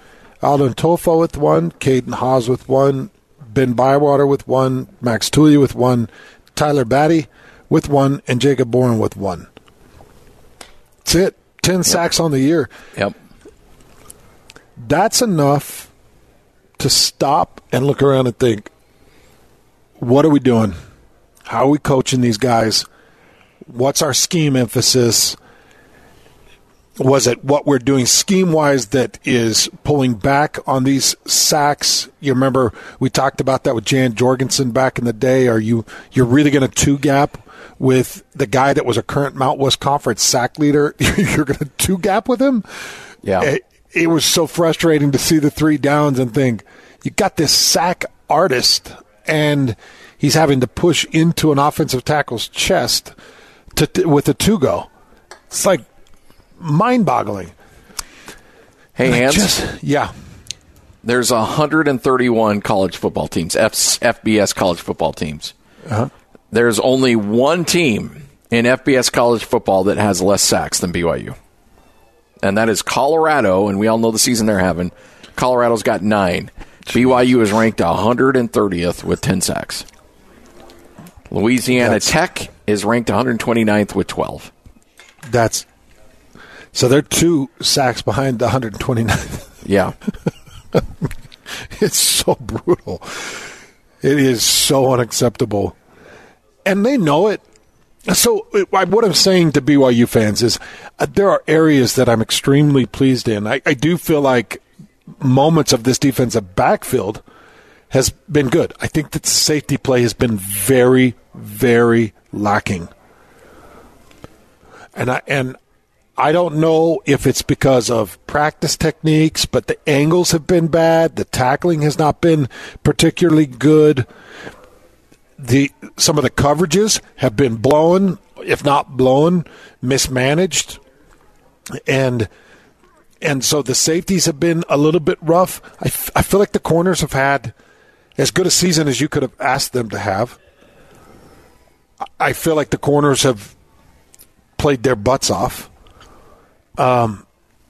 Alden Tofa with 1, Caden Haas with 1, Ben Bywater with 1, Max Tooley with 1, Tyler Batty with 1, and Jacob Bourne with 1. That's it. 10 sacks on the year. Yep. That's enough to stop and look around and think, what are we doing? How are we coaching these guys? What's our scheme emphasis? Was it what we're doing scheme-wise that is pulling back on these sacks? You remember we talked about that with Jan Jorgensen back in the day. You're really going to two-gap with the guy that was a current Mount West Conference sack leader? You're going to two-gap with him? Yeah. It was so frustrating to see the 3 downs and think, you got this sack artist, and he's having to push into an offensive tackle's chest with a 2-go. It's like mind-boggling. Hey, Hans. Yeah. There's 131 college football teams, FBS college football teams. Uh-huh. There's only one team in FBS college football that has less sacks than BYU. And that is Colorado, and we all know the season they're having. Colorado's got 9. BYU is ranked 130th with 10 sacks. Louisiana Tech is ranked 129th with 12. So they're 2 sacks behind the 129th. Yeah. It's so brutal. It is so unacceptable. And they know it. So what I'm saying to BYU fans is there are areas that I'm extremely pleased in. I do feel like moments of this defensive backfield has been good. I think that the safety play has been very, very lacking. And I don't know if it's because of practice techniques, but the angles have been bad. The tackling has not been particularly good. Some of the coverages have been blown, if not blown, mismanaged. And so the safeties have been a little bit rough. I feel like the corners have had as good a season as you could have asked them to have. I feel like the corners have played their butts off. But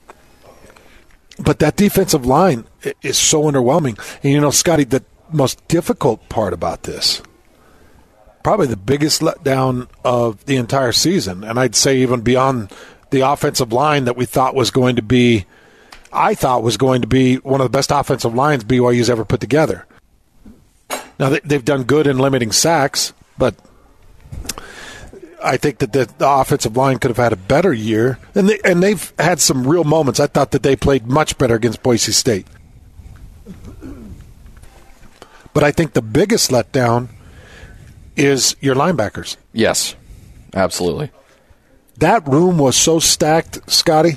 that defensive line is so underwhelming. And, Scotty, the most difficult part about this, probably the biggest letdown of the entire season, and I'd say even beyond the offensive line that I thought was going to be one of the best offensive lines BYU's ever put together. Now, they've done good in limiting sacks, but I think that the offensive line could have had a better year. And they've had some real moments. I thought that they played much better against Boise State. But I think the biggest letdown is your linebackers. Yes, absolutely. That room was so stacked, Scotty.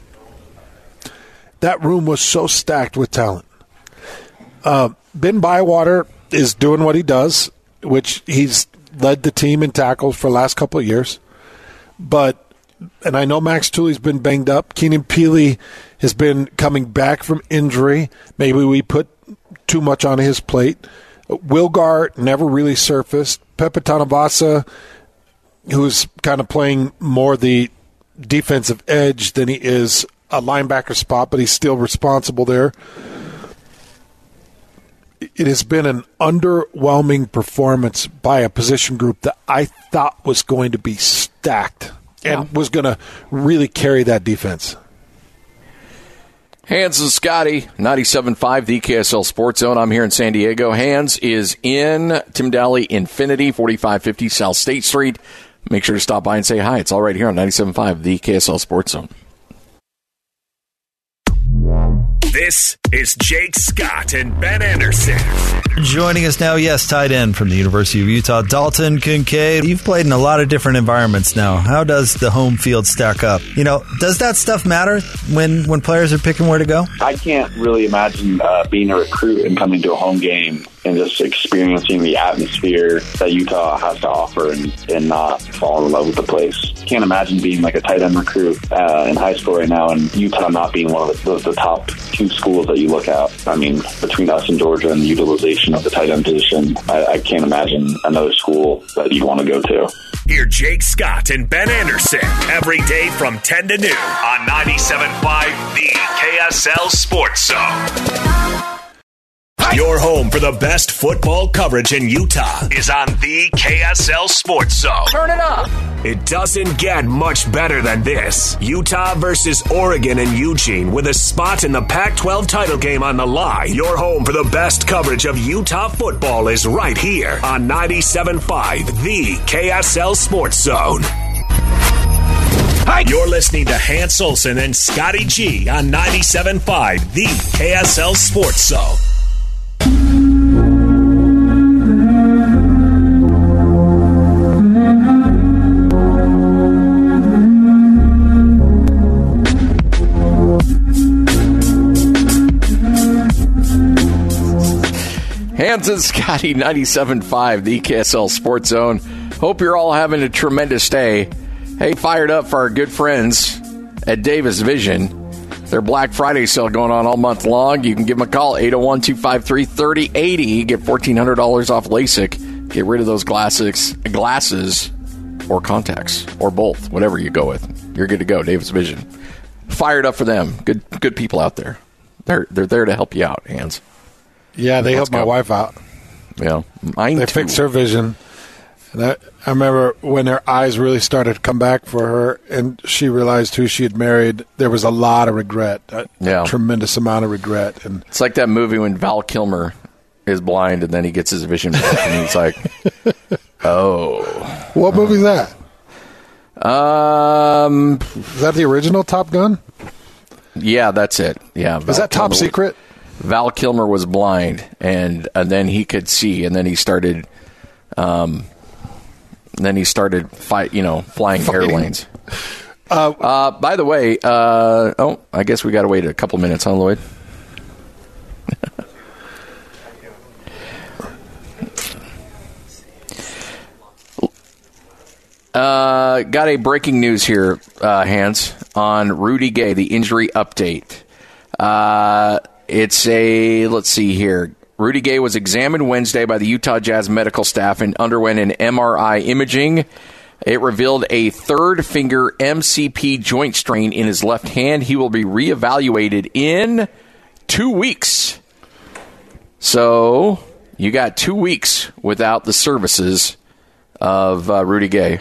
That room was so stacked with talent. Ben Bywater is doing what he does, which he's led the team in tackles for the last couple of years. And I know Max Tooley's been banged up. Keenan Peely has been coming back from injury. Maybe we put too much on his plate. Wilgar never really surfaced. Pepe Tanavasa, who's kind of playing more the defensive edge than he is a linebacker spot, but he's still responsible there. It has been an underwhelming performance by a position group that I thought was going to be stacked and was going to really carry that defense. Hans and Scotty, 97.5, the KSL Sports Zone. I'm here in San Diego. Hans is in Tim Daly Infinity, 4550 South State Street. Make sure to stop by and say hi. It's all right here on 97.5, the KSL Sports Zone. This is Jake Scott and Ben Anderson. Joining us now, tight end from the University of Utah, Dalton Kincaid. You've played in a lot of different environments now. How does the home field stack up? Does that stuff matter when players are picking where to go? I can't really imagine being a recruit and coming to a home game and just experiencing the atmosphere that Utah has to offer and not fall in love with the place. Can't imagine being like a tight end recruit in high school right now and Utah not being one of the top 2 schools that you look at. I mean, between us and Georgia and the utilization evolution of the tight end position. I can't imagine another school that you'd want to go to. Hear Jake Scott and Ben Anderson every day from 10 to noon on 97.5 The KSL Sports Zone. Your home for the best football coverage in Utah is on the KSL Sports Zone. Turn it up. It doesn't get much better than this. Utah versus Oregon and Eugene with a spot in the Pac-12 title game on the line. Your home for the best coverage of Utah football is right here on 97.5 The KSL Sports Zone. You're listening to Hans Olsen and Scotty G on 97.5 The KSL Sports Zone. Hans and Scotty, 97.5, the KSL Sports Zone. Hope you're all having a tremendous day. Hey, fired up for our good friends at Davis Vision. Their Black Friday sale going on all month long. You can give them a call, 801-253-3080. Get $1,400 off LASIK. Get rid of those glasses or contacts or both, whatever you go with. You're good to go, Davis Vision. Fired up for them. Good people out there. They're there to help you out, Hans. Yeah, they helped my wife out. Yeah, mine They too. fixed her vision. And I remember when her eyes really started to come back for her and she realized who she had married, there was a lot of regret, a tremendous amount of regret. And it's like that movie when Val Kilmer is blind and then he gets his vision back and he's like, oh. What movie is that? Is that the original Top Gun? Yeah, that's it. Yeah. Is that Top Secret? Val Kilmer was blind and then he could see and then he started flying airplanes. By the way, I guess we got to wait a couple minutes, huh, Lloyd? Got a breaking news here, Hans, on Rudy Gay, the injury update. Let's see here. Rudy Gay was examined Wednesday by the Utah Jazz medical staff and underwent an MRI imaging. It revealed a third finger MCP joint strain in his left hand. He will be reevaluated in 2 weeks. So you got 2 weeks without the services of Rudy Gay.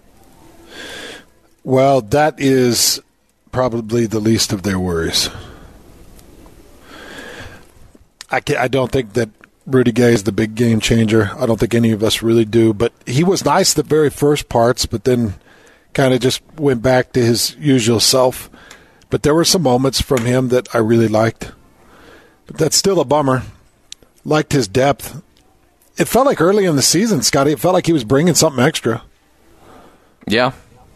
Well, that is probably the least of their worries. I don't think that Rudy Gay is the big game changer. I don't think any of us really do. But he was nice the very first parts, but then kind of just went back to his usual self. But there were some moments from him that I really liked. But that's still a bummer. Liked his depth. It felt like early in the season, Scotty, it felt like he was bringing something extra. Yeah.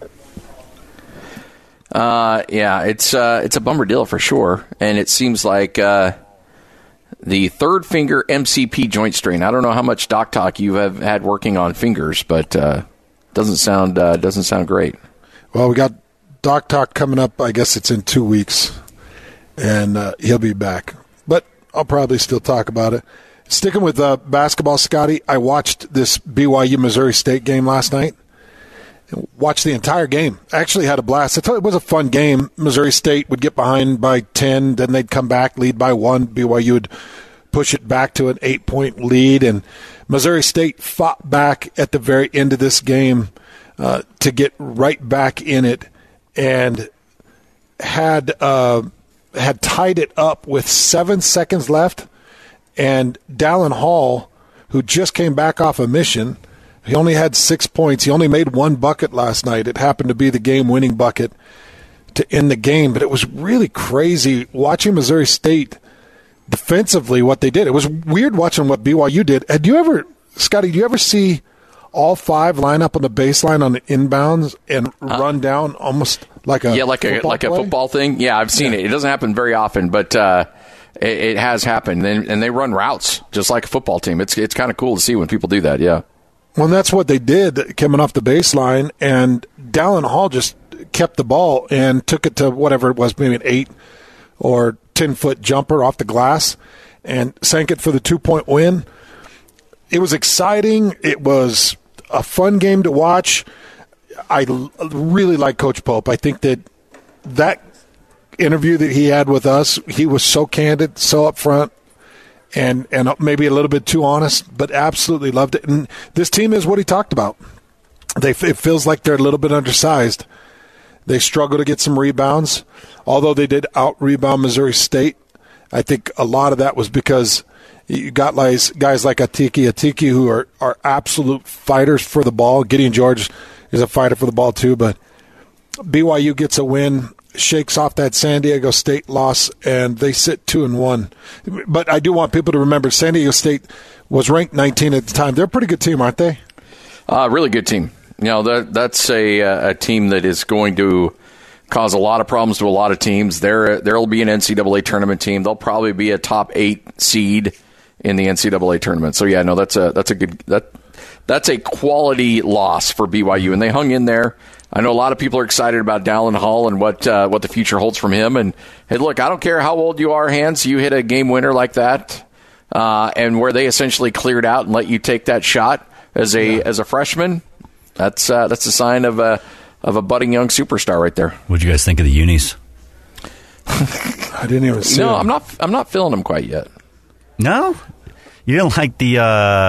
It's a bummer deal for sure. And it seems like the third finger MCP joint strain. I don't know how much doc talk you have had working on fingers, but doesn't sound great. Well, we got doc talk coming up. I guess it's in 2 weeks, and he'll be back. But I'll probably still talk about it. Sticking with basketball, Scotty, I watched this BYU Missouri State game last night. Watched the entire game. Actually had a blast. I thought it was a fun game. Missouri State would get behind by 10, then they'd come back, lead by 1. BYU would push it back to an 8-point lead, and Missouri State fought back at the very end of this game to get right back in it, and had tied it up with 7 seconds left, and Dallin Hall, who just came back off a mission, he only had 6 points. He only made 1 bucket last night. It happened to be the game-winning bucket to end the game. But it was really crazy watching Missouri State defensively, what they did. It was weird watching what BYU did. Scotty, do you ever see all 5 line up on the baseline on the inbounds and run down almost like a football thing? Yeah, I've seen it. It doesn't happen very often, but it has happened. And they run routes just like a football team. It's kind of cool to see when people do that, yeah. Well, that's what they did coming off the baseline, and Dallin Hall just kept the ball and took it to whatever it was, maybe an 8 or 10-foot jumper off the glass, and sank it for the 2-point win. it was exciting. It was a fun game to watch. I really like Coach Pope. I think that interview that he had with us, he was so candid, so upfront, and maybe a little bit too honest, but absolutely loved it. And this team is what he talked about. It feels like they're a little bit undersized. They struggle to get some rebounds, although they did out-rebound Missouri State. I think a lot of that was because you got guys like Atiki who are absolute fighters for the ball. Gideon George is a fighter for the ball too, but BYU gets a win, shakes off that San Diego State loss, and they sit 2-1. But I do want people to remember San Diego State was ranked 19 at the time. They're a pretty good team, aren't they? Really good team. That's a team that is going to cause a lot of problems to a lot of teams. There'll be an NCAA tournament team. They'll probably be a top 8 seed in the NCAA tournament. So yeah, no, that's a quality loss for BYU, and they hung in there. I know a lot of people are excited about Dallin Hall and what the future holds from him. And hey, look, I don't care how old you are, Hans. You hit a game winner like that, and where they essentially cleared out and let you take that shot as a freshman. That's a sign of a budding young superstar right there. What'd you guys think of the unis? I didn't even see. No, them. I'm not feeling them quite yet. No, you didn't like the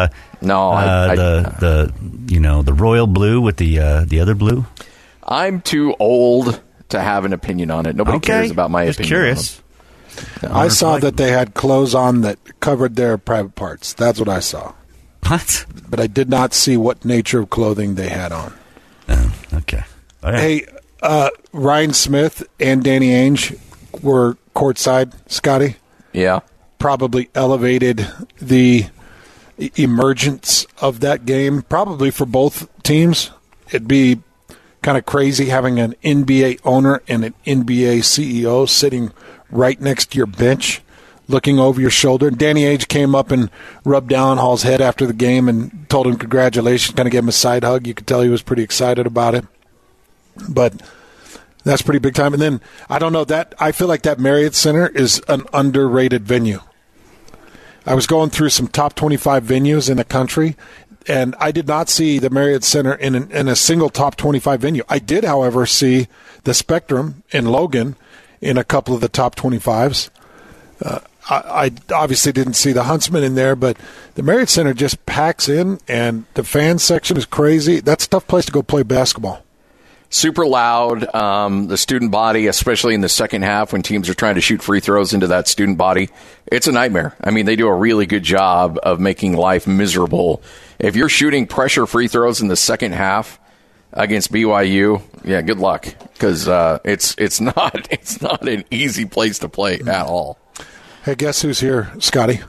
the royal blue with the other blue. I'm too old to have an opinion on it. Nobody cares about my opinion. Curious. No, I saw that they had clothes on that covered their private parts. That's what I saw. What? But I did not see what nature of clothing they had on. Okay. Hey, Ryan Smith and Danny Ainge were courtside, Scotty. Yeah. Probably elevated the emergence of that game, probably for both teams. It'd be kind of crazy having an NBA owner and an NBA CEO sitting right next to your bench, looking over your shoulder. Danny Ainge came up and rubbed Dallin Hall's head after the game and told him congratulations, kind of gave him a side hug. You could tell he was pretty excited about it. But that's pretty big time. And then, I don't know, I feel like that Marriott Center is an underrated venue. I was going through some top 25 venues in the country, and I did not see the Marriott Center in a single top 25 venue. I did, however, see the Spectrum in Logan in a couple of the top 25s. I obviously didn't see the Huntsman in there, but the Marriott Center just packs in, and the fan section is crazy. That's a tough place to go play basketball. Super loud. The student body, especially in the second half when teams are trying to shoot free throws into that student body, it's a nightmare. I mean, they do a really good job of making life miserable. If you're shooting pressure free throws in the second half against BYU, yeah, good luck, because it's not an easy place to play at all. Hey, guess who's here, Scotty?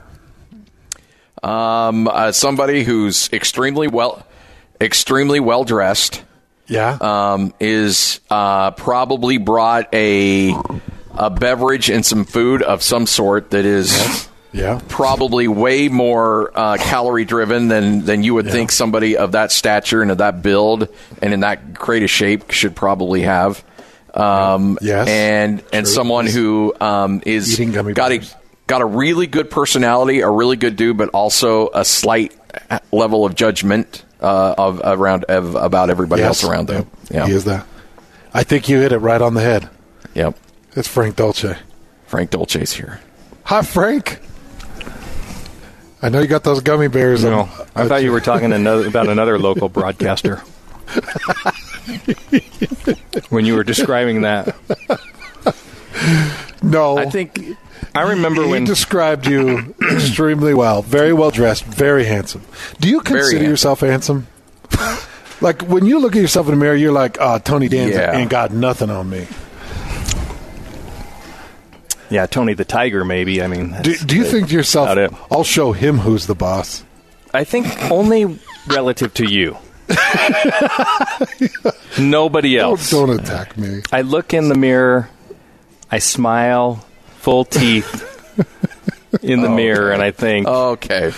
Somebody who's extremely well dressed. Yeah. Is probably brought a beverage and some food of some sort that is probably way more calorie driven than you would think somebody of that stature and of that build and in that great a shape should probably have. And someone who is got a really good personality, a really good dude, but also a slight level of judgment about everybody else around them. Yeah. He is that. I think you hit it right on the head. Yep. It's Frank Dolce. Frank Dolce's here. Hi, Frank. I know you got those gummy bears. No, I thought you were talking about another local broadcaster when you were describing that. No. I remember when he described you extremely well. Very well dressed, very handsome. Do you consider yourself handsome? Like, when you look at yourself in the mirror, you're like, Tony Danza ain't got nothing on me. Yeah, Tony the Tiger, maybe. I mean, do you think to yourself, I'll show him who's the boss? I think only relative to you. Nobody else. Don't attack me. I look in the mirror, I smile, full teeth in the mirror, and I think, okay.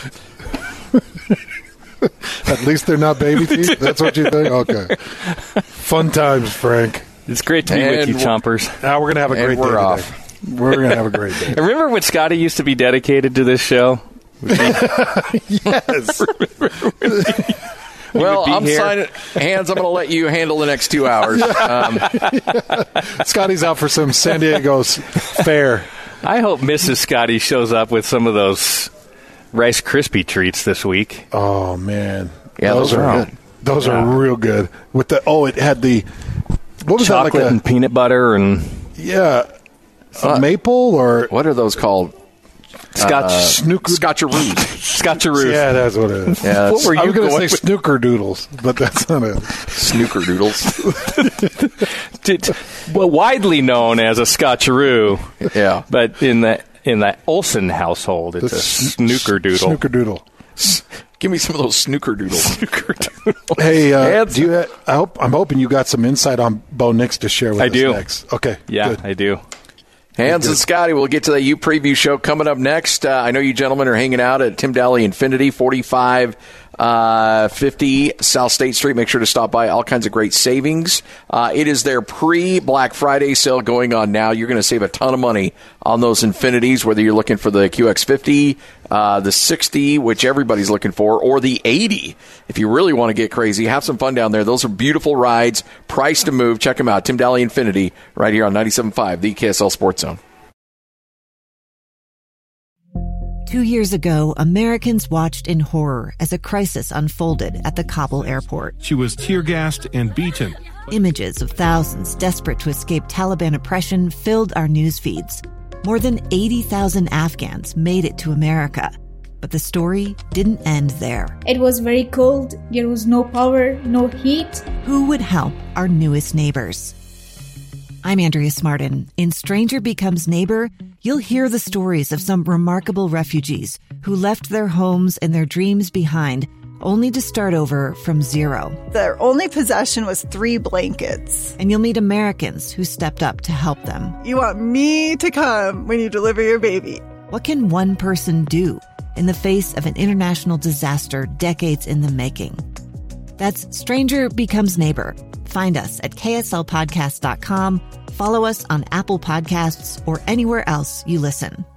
At least they're not baby teeth? That's what you think? Okay. Fun times, Frank. It's great to be with you, Chompers. Now we're going to have a great day today. We're going to have a great day. Remember when Scotty used to be dedicated to this show? Yes. Well, I'm signing. Hans, I'm going to let you handle the next 2 hours. Scotty's out for some San Diego's fare. I hope Mrs. Scotty shows up with some of those Rice Krispie treats this week. Oh, man. Yeah, those are good. Those are real good. With the it had the what was chocolate that, like and peanut butter and maple or what are those called? Scotcheroos. Scotcheroos. Yeah, that's what it is. Yeah, what were you going to say? Snooker doodles, but that's not it. Snooker doodles. Well, widely known as a Scotcheroo. Yeah, but in the Olsen household, it's a snooker doodle. Snooker doodle. Give me some of those snooker doodles. Hey, I'm hoping you got some insight on Bo Nix to share with us next. Okay, yeah, good. I do. Hans and Scotty, we'll get to the U Preview show coming up next. I know you gentlemen are hanging out at Tim Daly Infinity, 4550 South State Street. Make sure to stop by. All kinds of great savings. It is their pre-Black Friday sale going on now. You're going to save a ton of money on those Infinities, whether you're looking for the QX50, the 60, which everybody's looking for, or the 80. If you really want to get crazy, have some fun down there. Those are beautiful rides, priced to move. Check them out. Tim Daly Infinity, right here on 97.5, the KSL Sports Zone. 2 years ago, Americans watched in horror as a crisis unfolded at the Kabul airport. She was tear-gassed and beaten. Images of thousands desperate to escape Taliban oppression filled our news feeds. More than 80,000 Afghans made it to America. But the story didn't end there. It was very cold. There was no power, no heat. Who would help our newest neighbors? I'm Andrea Smartin. In Stranger Becomes Neighbor, you'll hear the stories of some remarkable refugees who left their homes and their dreams behind, only to start over from zero. Their only possession was 3 blankets. And you'll meet Americans who stepped up to help them. You want me to come when you deliver your baby. What can one person do in the face of an international disaster decades in the making? That's Stranger Becomes Neighbor. Find us at kslpodcast.com. Follow us on Apple Podcasts or anywhere else you listen.